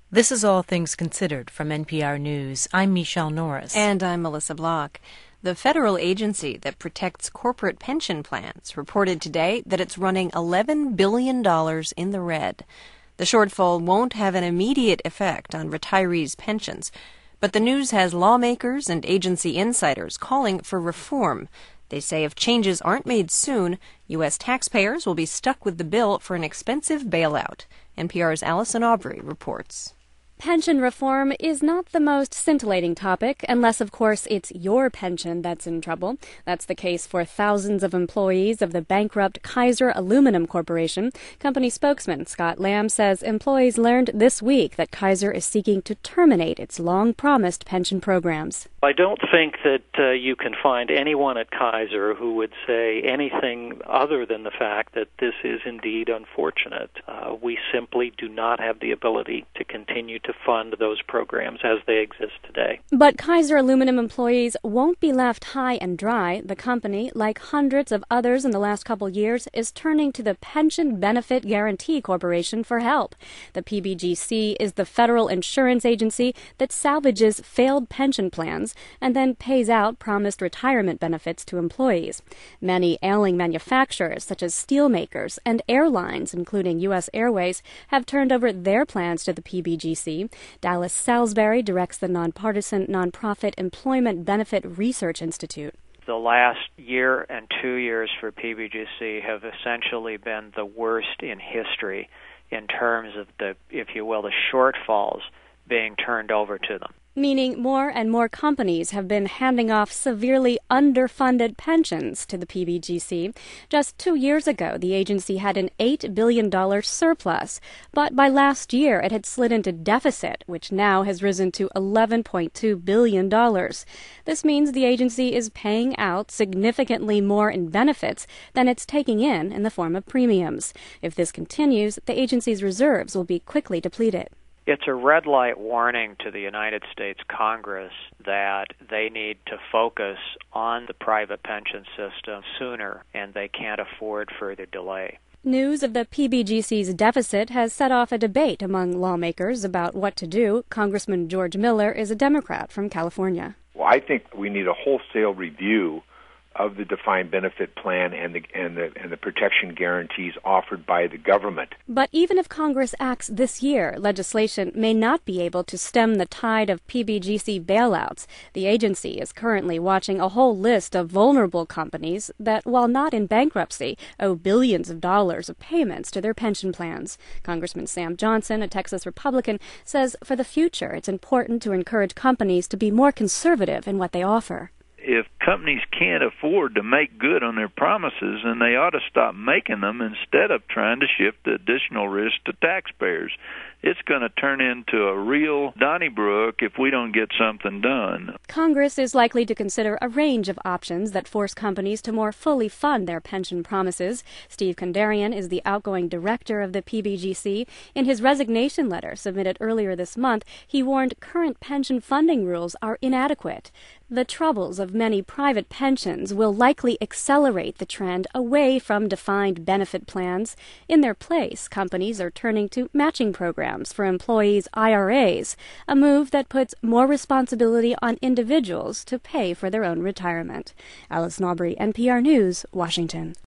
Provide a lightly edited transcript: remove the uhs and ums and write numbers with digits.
This is All Things Considered from NPR News. I'm Michelle Norris. And I'm Melissa Block. The federal agency that protects corporate pension plans reported today that it's running $11 billion in the red. The shortfall won't have an immediate effect on retirees' pensions, but the news has lawmakers and agency insiders calling for reform. They say if changes aren't made soon, U.S. taxpayers will be stuck with the bill for an expensive bailout. NPR's Allison Aubrey reports. Pension reform is not the most scintillating topic, unless, of course, it's your pension that's in trouble. That's the case for thousands of employees of the bankrupt Kaiser Aluminum Corporation. Company spokesman Scott Lamb says employees learned this week that Kaiser is seeking to terminate its long-promised pension programs. I don't think that you can find anyone at Kaiser who would say anything other than the fact that this is indeed unfortunate. We simply do not have the ability to continue to fund those programs as they exist today. But Kaiser Aluminum employees won't be left high and dry. The company, like hundreds of others in the last couple years, is turning to the Pension Benefit Guaranty Corporation for help. The PBGC is the federal insurance agency that salvages failed pension plans and then pays out promised retirement benefits to employees. Many ailing manufacturers, such as steelmakers and airlines, including U.S. Airways, have turned over their plans to the PBGC. Dallas Salisbury directs the nonpartisan nonprofit Employment Benefit Research Institute. The last year and 2 years for PBGC have essentially been the worst in history in terms of the, if you will, the shortfalls being turned over to them. Meaning more and more companies have been handing off severely underfunded pensions to the PBGC. Just 2 years ago, the agency had an $8 billion surplus, but by last year it had slid into deficit, which now has risen to $11.2 billion. This means the agency is paying out significantly more in benefits than it's taking in the form of premiums. If this continues, the agency's reserves will be quickly depleted. It's a red light warning to the United States Congress that they need to focus on the private pension system sooner, and they can't afford further delay. News of the PBGC's deficit has set off a debate among lawmakers about what to do. Congressman George Miller is a Democrat from California. Well, I think we need a wholesale review of the defined benefit plan and the protection guarantees offered by the government. But even if Congress acts this year, legislation may not be able to stem the tide of PBGC bailouts. The agency is currently watching a whole list of vulnerable companies that, while not in bankruptcy, owe billions of dollars of payments to their pension plans. Congressman Sam Johnson, a Texas Republican, says for the future it's important to encourage companies to be more conservative in what they offer. If companies can't afford to make good on their promises, then they ought to stop making them instead of trying to shift the additional risk to taxpayers. It's going to turn into a real Donnybrook if we don't get something done. Congress is likely to consider a range of options that force companies to more fully fund their pension promises. Steve Kandarian is the outgoing director of the PBGC. In his resignation letter submitted earlier this month, he warned current pension funding rules are inadequate. The troubles of many private pensions will likely accelerate the trend away from defined benefit plans. In their place, companies are turning to matching programs for employees' IRAs, a move that puts more responsibility on individuals to pay for their own retirement. Allison Aubrey, NPR News, Washington.